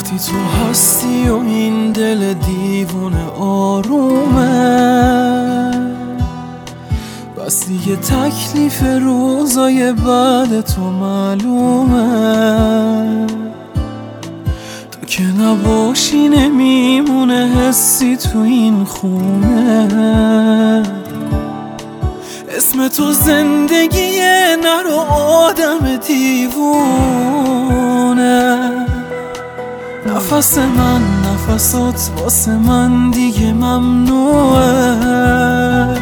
وقتی تو هستی و این دل دیوونه آرومه، بس دیگه تکلیف روزای بعد تو معلومه. تو که نباشی نمیمونه حسی تو این خونه. اسم تو زندگیه نرو آدم دیوونه. نفس من نفسات واسه من دیگه ممنوعه.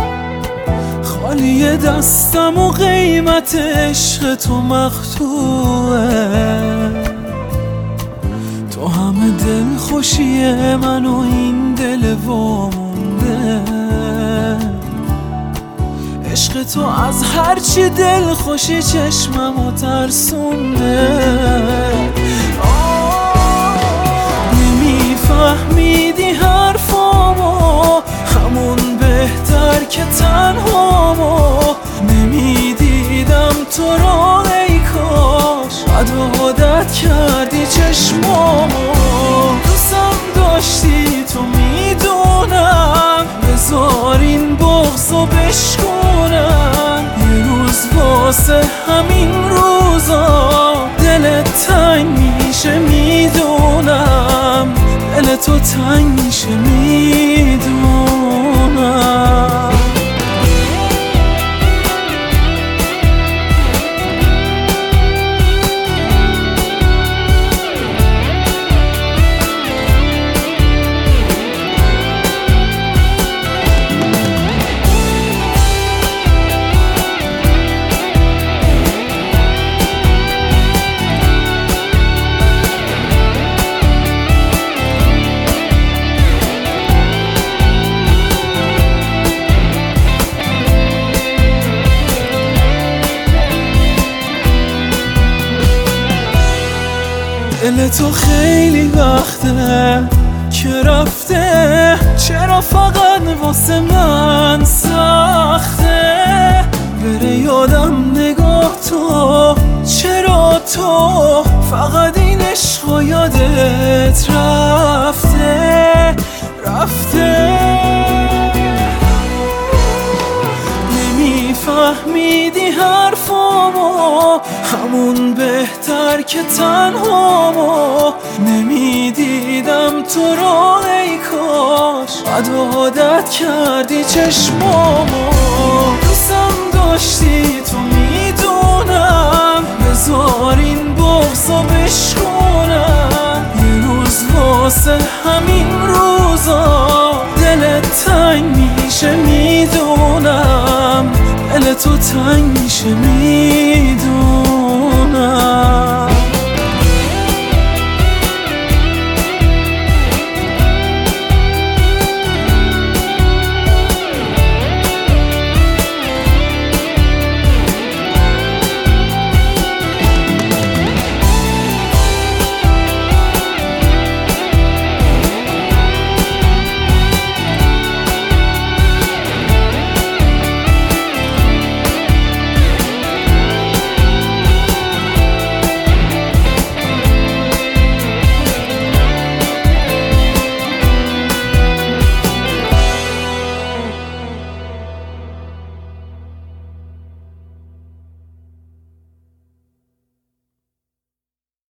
خالی دستم و قیمت عشق تو مقطوعه. تو همه دل خوشیه من و این دل وامونده. عشق تو از هرچی دل خوشی چشممو ترسونده. نمیفهمیدی حرفامو، همون بهتر که تنهامو. نمیدیدم تو رو ای کاش، بد عادت کردی چشمامو. دوستم داشتی تو میدونم، بذار این بغضو بشکونم. یه روز واسه همین روزا دلت تنگ میشه میدونم، دل تو تنگ میشه میدونم. دل تو خیلی وقته که رفته، چرا فقط واسه من سخته؟ بره یادم نگاه تو، چرا تو فقط این عشق یادت رفته. نمیفهمیدی حرفامو، همون بهتر که تنهامو. نمیدیدم تو رو ای کاش، بد عادت کردی چشمامو. دوستم داشتی تو میدونم، بذار این بغضو بشکونم. یه روز واسه همین روزا دلت تنگ میشه میدونم، دل تو تنگ میشه میدونم.